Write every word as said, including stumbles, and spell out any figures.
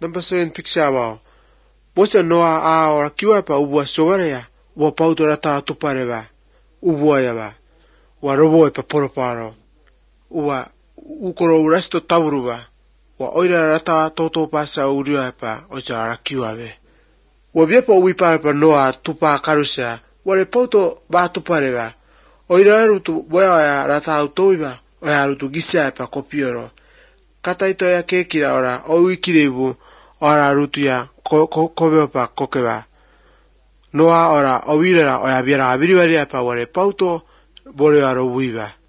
Number seven picture wa. Bosa noa a ora kiwa pa ubua sogare ya. Wa pauto rata tupare ba. Ubua ya ba. Wa robo e pa poroparo. Ua ukoro urasto tauru ba. Wa oira rata toto pasa uria pa oja ara kiwa be. Wa biepa uipa pa noa tupa karusia. Wa le pauto ba tupare ba. Oira rutu boya ya rata autoiba. Oya rutu gisia pa kopioro. Kata ito ya kekira ora o wikirebu ora rutu ya ko ko ko pa kokeba. Noa ora o wirera oya biera abiribaria pa wale pauto bore aro wiba.